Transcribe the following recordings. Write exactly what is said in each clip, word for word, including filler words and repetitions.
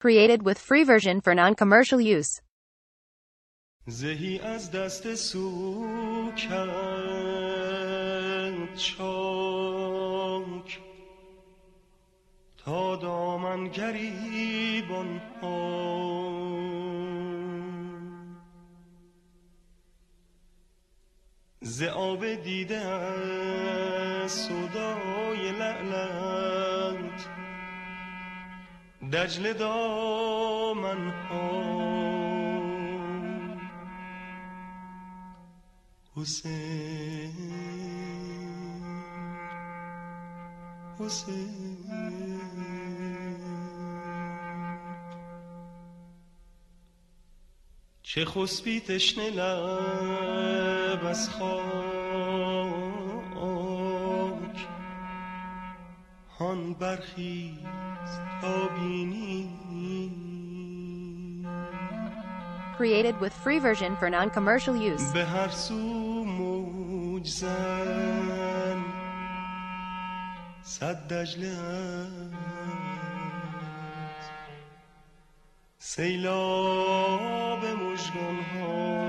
Created with free version for non-commercial use. زهی از دست سو کرد چاک تا دامن گریبان ها ز آب دیده از سودای لعلت دجله دامن ها حسین حسین چه خسبی تشنه لب از خاک هان برخیز تا بینی. Created with free version for non-commercial use. به هر سو موج زن صد دجله است سیلاب مژگان ها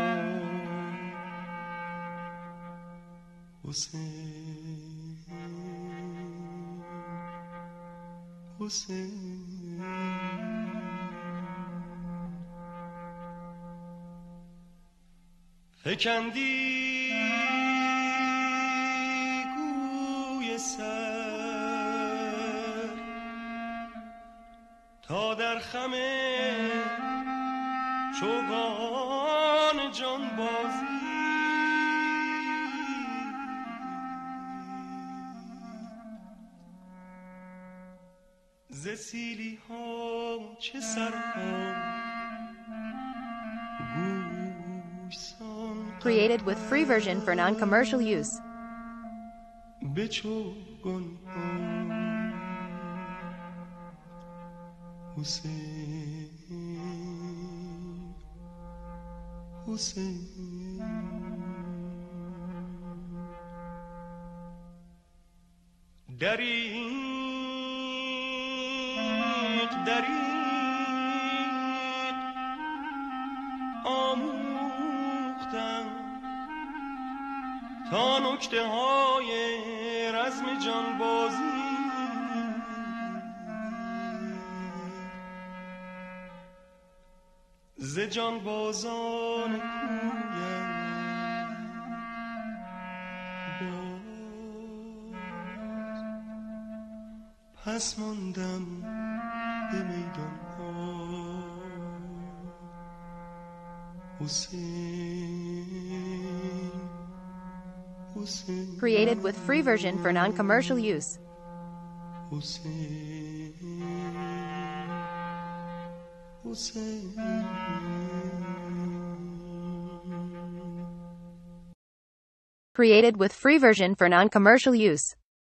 حسین حسین فکندی گوی سر تا در خم چوگان جان بازی ز سیلی ها چه سرها Created with free version for non-commercial use. بچوگان حسین حسین دریق دریق آموختم تا نکته های رزم جانبازی ز جانبازان کویم باز پس ماندم به میدان ها حسین حسین Created with free version for non-commercial use. حسین حسین Created with free version for non-commercial use.